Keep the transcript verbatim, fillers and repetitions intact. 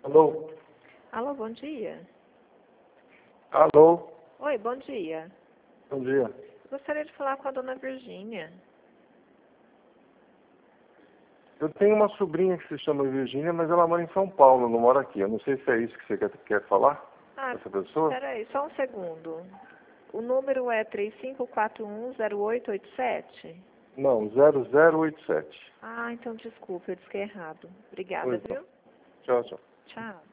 Alô? Alô, bom dia. Alô? Oi, bom dia. Bom dia. Gostaria de falar com a dona Virgínia. Eu tenho uma sobrinha que se chama Virgínia, mas ela mora em São Paulo, não mora aqui. Eu não sei se é isso que você quer, quer falar? Ah, Essa pessoa? peraí, só um segundo. O número é três cinco quatro um zero oito oito sete? Não, zero zero oito sete. Ah, então desculpa, eu disse que é errado. Obrigada, Pois não. viu? Tchau, tchau. Tchau.